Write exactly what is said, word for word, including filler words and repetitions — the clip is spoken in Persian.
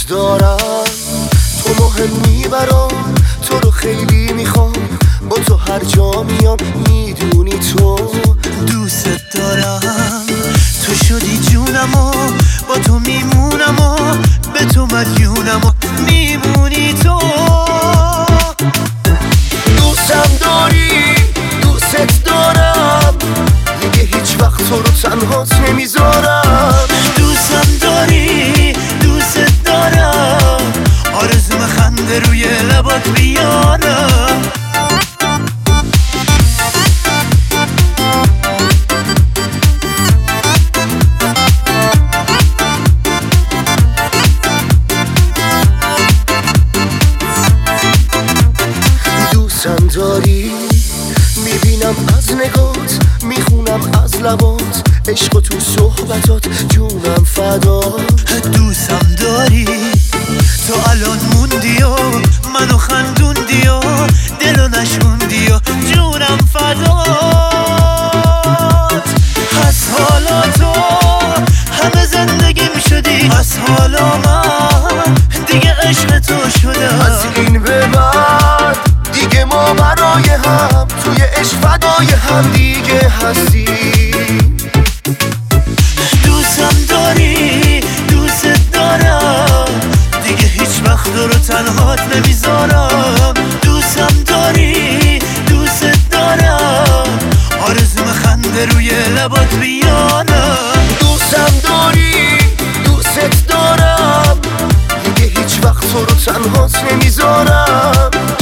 دوست دارم، تو مهمی برام، تو رو خیلی میخوام، با تو هر جا میام میدونی تو دوست دارم. تو شدی جونم و با تو میمونم و به تو مدیونم و میمونی تو. دوستم داری، دوست دارم، دیگه هیچ وقت تو رو تنهات نمیذارم. دوستم داری، دوست دارم، آرزوم خنده روی لبات بیارم. دوستم داری، میبینم از نگات، میخونم از لبات، عشق تو صحبتات، جونم فدا. دوستم داری، تو الان موندی و منو خندوندی و دلو نشوندی و جونم فدات. از حالا تو همه زندگیم شدی، از حالا من دیگه عشق تو شدم. از این به بعد دیگه ما برای هم توی عشق فدای هم دیگه هستیم. دوستم داری، دوست دارم، دیگه هیچ وقت رو تنهات نمیذارم. دوستم داری، دوست دارم، آرزوم خنده روی لبات بیارم. دوستم داری، دوست دارم، دیگه هیچ وقت تو رو تنهات نمیذارم.